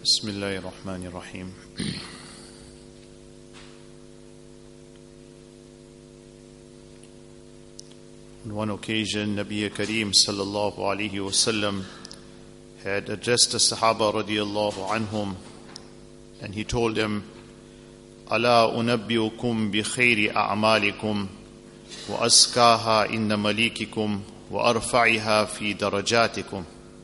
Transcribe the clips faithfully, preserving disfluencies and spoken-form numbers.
Bismillahir Rahmanir Rahim. On one occasion, Nabi Kareem sallallahu alaihi wasallam had addressed the Sahaba radiyallahu anhum, and he told them, "Ala unabbiukum bi khairi a'malikum wa askaha inna malikikum wa arfa'iha fi darajatikum."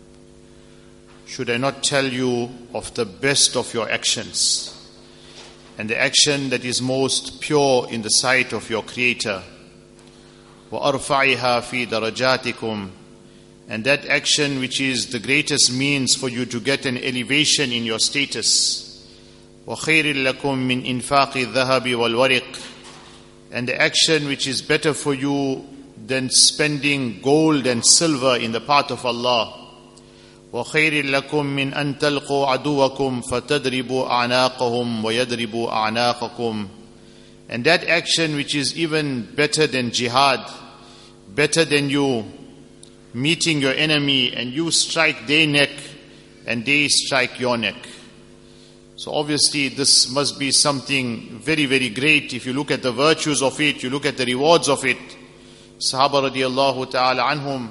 Should I not tell you of the best of your actions and the action that is most pure in the sight of your Creator? وَأَرْفَعِهَا فِي دَرَجَاتِكُمْ, and that action which is the greatest means for you to get an elevation in your status. وَخَيْرٍ لَكُمْ مِنْ إِنفَاقِ الذَّهَبِ وَالْوَرِقِ, and the action which is better for you than spending gold and silver in the path of Allah. وَخَيْرٍ لَكُمْ مِنْ أَنْ تَلْقُوا عَدُوَّكُمْ فَتَدْرِبُوا أَعْنَاقَهُمْ وَيَدْرِبُوا أَعْنَاقَكُمْ, and that action which is even better than jihad, better than you meeting your enemy and you strike their neck and they strike your neck. So obviously this must be something very, very great. If you look at the virtues of it, you look at the rewards of it. Sahaba radiallahu ta'ala anhum,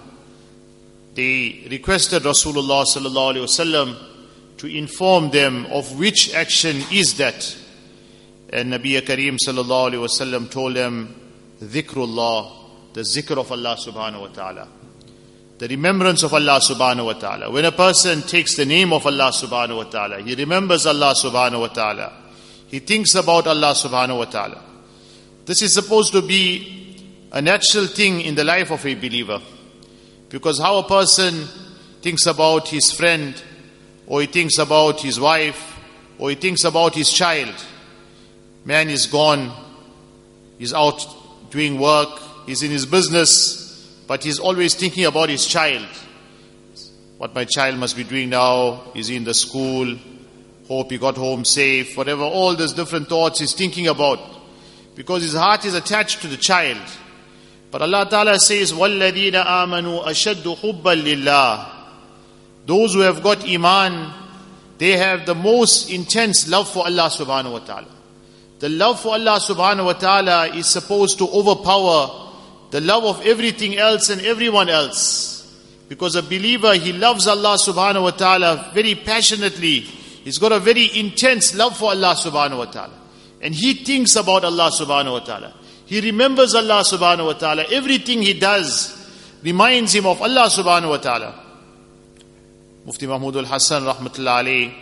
they requested Rasulullah sallallahu alaihi wasallam to inform them of which action is that. And Nabi Kareem sallallahu alaihi wasallam told them, Dhikrullah, the zikr of Allah subhanahu wa ta'ala, the remembrance of Allah subhanahu wa ta'ala. When a person takes the name of Allah subhanahu wa ta'ala, he remembers Allah subhanahu wa ta'ala, he thinks about Allah subhanahu wa ta'ala. This is supposed to be a natural thing in the life of a believer. Because how a person thinks about his friend, or he thinks about his wife, or he thinks about his child. Man is gone, he's out doing work, he's in his business, but he's always thinking about his child. What my child must be doing now, is he in the school, hope he got home safe, whatever, all those different thoughts he's thinking about. Because his heart is attached to the child. But Allah Ta'ala says, وَالَّذِينَ آمَنُوا أَشَدُّ حُبًّا لِلَّهِ, those who have got iman, they have the most intense love for Allah subhanahu wa ta'ala. The love for Allah subhanahu wa ta'ala is supposed to overpower the love of everything else and everyone else. Because a believer, he loves Allah subhanahu wa ta'ala very passionately. He's got a very intense love for Allah subhanahu wa ta'ala. And he thinks about Allah subhanahu wa ta'ala. He remembers Allah subhanahu wa ta'ala. Everything he does reminds him of Allah subhanahu wa ta'ala. Mufti Mahmud al-Hassan rahmatullah alayhi,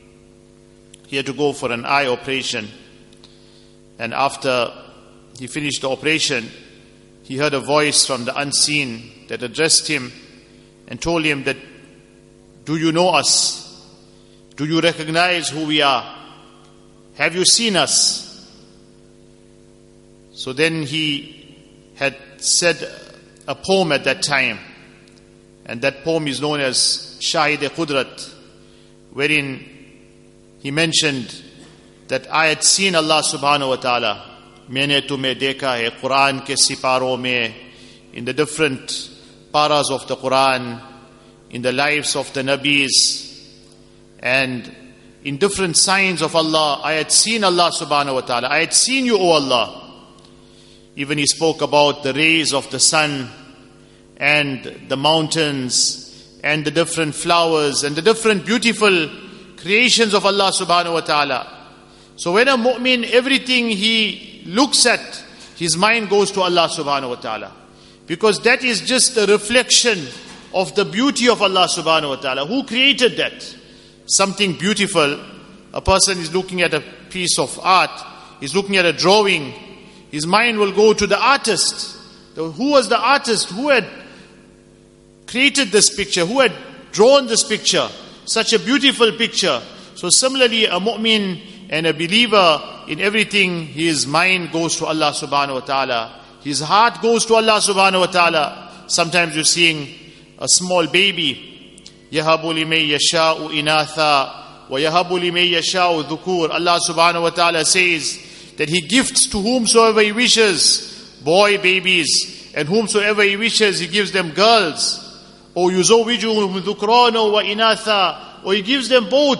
he had to go for an eye operation. And after he finished the operation, he heard a voice from the unseen that addressed him and told him that, "Do you know us? Do you recognize who we are? Have you seen us?" So then he had said a poem at that time, and that poem is known as Shahid-e-Qudrat, wherein he mentioned that I had seen Allah subhanahu wa ta'ala. Maine tumhe dekha hai Quran ke siparo mein, in the different paras of the Quran, in the lives of the Nabis, and in different signs of Allah. I had seen Allah subhanahu wa ta'ala. I had seen you, O Allah. Even he spoke about the rays of the sun and the mountains and the different flowers and the different beautiful creations of Allah subhanahu wa ta'ala. So when a mu'min, everything he looks at, his mind goes to Allah subhanahu wa ta'ala. Because that is just a reflection of the beauty of Allah subhanahu wa ta'ala. Who created that? Something beautiful. A person is looking at a piece of art, he's looking at a drawing, his mind will go to the artist. Who was the artist? Who had created this picture? Who had drawn this picture? Such a beautiful picture. So similarly, a mu'min and a believer, in everything, his mind goes to Allah subhanahu wa ta'ala. His heart goes to Allah subhanahu wa ta'ala. Sometimes you're seeing a small baby. يَهَبُ لِمَن يَشَاءُ إِنَاثًا وَيَهَبُ لِمَن يَشَاءُ ذُكُورًا. Allah subhanahu wa ta'ala says that He gifts to whomsoever He wishes boy babies, and whomsoever He wishes He gives them girls. Or يُزَوِّجُهُمْ ذُكْرَانًا وَإِنَاثًا, or He gives them both.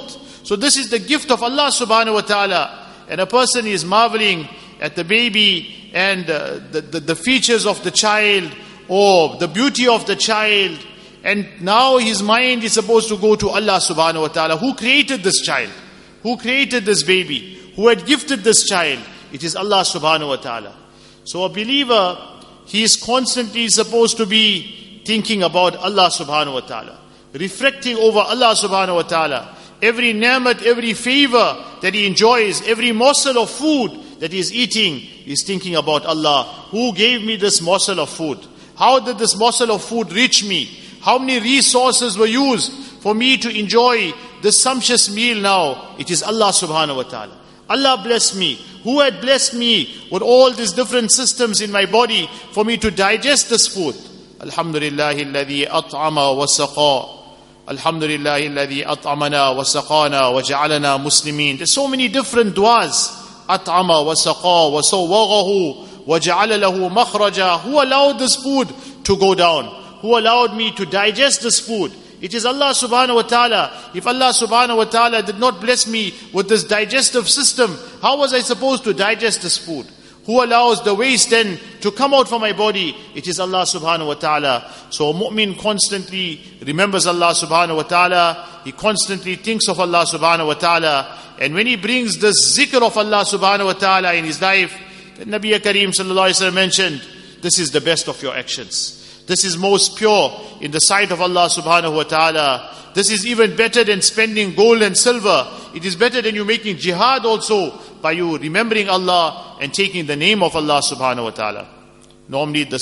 So this is the gift of Allah subhanahu wa ta'ala. And a person is marveling at the baby and uh, the, the, the features of the child or the beauty of the child. And now his mind is supposed to go to Allah subhanahu wa ta'ala. Who created this child? Who created this baby? Who had gifted this child? It is Allah subhanahu wa ta'ala. So a believer, he is constantly supposed to be thinking about Allah subhanahu wa ta'ala, reflecting over Allah subhanahu wa ta'ala. Every ni'mat, every favor that he enjoys, every morsel of food that he is eating, he is thinking about Allah. Who gave me this morsel of food? How did this morsel of food reach me? How many resources were used for me to enjoy this sumptuous meal now? It is Allah subhanahu wa ta'ala. Allah bless me. Who had blessed me with all these different systems in my body for me to digest this food? Alhamdulillahi alladhi at'ama wa saqa. Alhamdulillahi alladhi at'amana wa saqana wa ja'alana muslimin. There's so many different du'as. At'ama wa saqa wa sawwaghahu wa ja'ala lahu makhraja. Who allowed this food to go down? Who allowed me to digest this food? It is Allah subhanahu wa ta'ala. If Allah subhanahu wa ta'ala did not bless me with this digestive system, how was I supposed to digest this food? Who allows the waste then to come out from my body? It is Allah subhanahu wa ta'ala. So a mu'min constantly remembers Allah subhanahu wa ta'ala. He constantly thinks of Allah subhanahu wa ta'ala. And when he brings this zikr of Allah subhanahu wa ta'ala in his life, the Nabi Kareem sallallahu alayhi wa sallam mentioned, this is the best of your actions. This is most pure in the sight of Allah subhanahu wa ta'ala. This is even better than spending gold and silver. It is better than you making jihad also, by you remembering Allah and taking the name of Allah subhanahu wa ta'ala. Normally the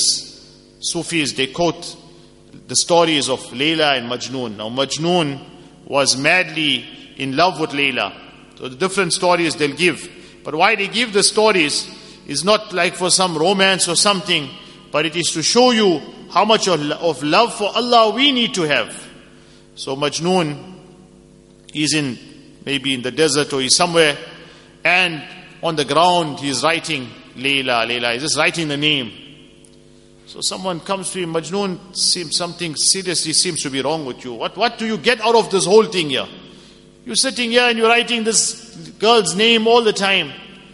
Sufis, they quote the stories of Layla and Majnoon. Now Majnoon was madly in love with Layla. So the different stories they'll give. But why they give the stories is not like for some romance or something, but it is to show you how much of love for Allah we need to have. So Majnoon is in, maybe in the desert or he's somewhere, and on the ground he is writing Layla, Layla. He's just writing the name. So someone comes to him, Majnoon, seems something seriously seems to be wrong with you. What, what do you get out of this whole thing here? You're sitting here and you're writing this girl's name all the time.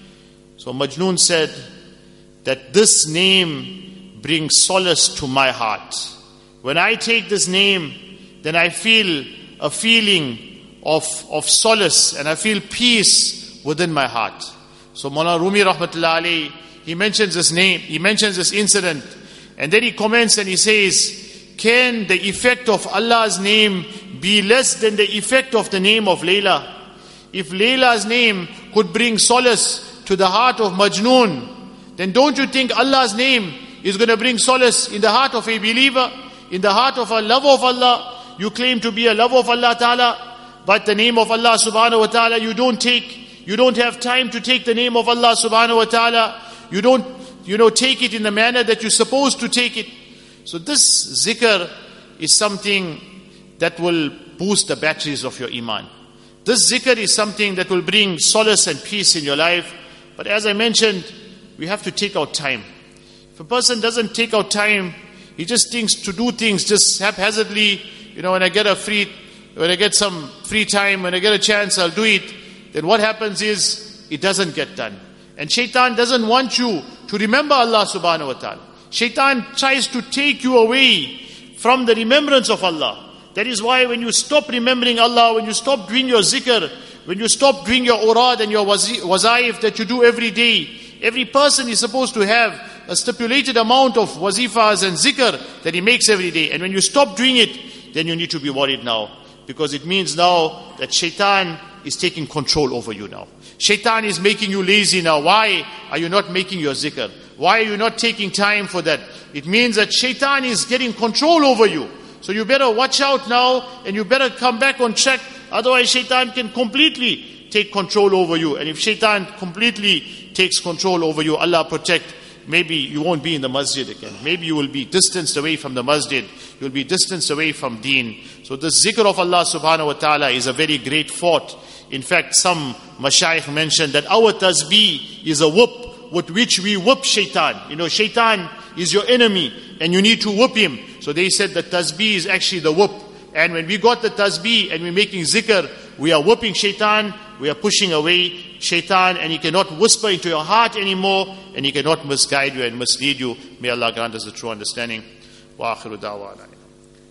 So Majnoon said that this name brings solace to my heart. When I take this name, then I feel a feeling of, of solace and I feel peace within my heart. So Mawlana Rumi rahmatullahi alayhi, he mentions this name, he mentions this incident, and then he comments and he says, can the effect of Allah's name be less than the effect of the name of Layla? If Layla's name could bring solace to the heart of Majnoon, then don't you think Allah's name is going to bring solace in the heart of a believer, in the heart of a lover of Allah? You claim to be a lover of Allah Ta'ala, but the name of Allah Subhanahu Wa Ta'ala you don't take. You don't have time to take the name of Allah Subhanahu Wa Ta'ala. You don't, you know, take it in the manner that you're supposed to take it. So this zikr is something that will boost the batteries of your iman. This zikr is something that will bring solace and peace in your life. But as I mentioned, we have to take out time. If a person doesn't take out time, he just thinks to do things just haphazardly. You know, when I get a free, when I get some free time, when I get a chance, I'll do it. Then what happens is, it doesn't get done. And shaitan doesn't want you to remember Allah subhanahu wa ta'ala. Shaitan tries to take you away from the remembrance of Allah. That is why when you stop remembering Allah, when you stop doing your zikr, when you stop doing your urad and your wazaif that you do every day, every person is supposed to have a stipulated amount of wazifas and zikr that he makes every day. And when you stop doing it, then you need to be worried now. Because it means now that shaitan is taking control over you now. Shaitan is making you lazy now. Why are you not making your zikr? Why are you not taking time for that? It means that shaitan is getting control over you. So you better watch out now and you better come back on track. Otherwise shaitan can completely take control over you. And if shaitan completely takes control over you, Allah protect, maybe you won't be in the masjid again. Maybe you will be distanced away from the masjid. You will be distanced away from deen. So the zikr of Allah subhanahu wa ta'ala is a very great fort. In fact, some mashayikh mentioned that our tasbih is a whip with which we whip shaitan. You know, shaitan is your enemy and you need to whip him. So they said that tasbih is actually the whip. And when we got the tasbih and we're making zikr, we are whooping shaitan, we are pushing away shaitan, and he cannot whisper into your heart anymore, and he cannot misguide you and mislead you. May Allah grant us the true understanding. Wa akhiru da'wana.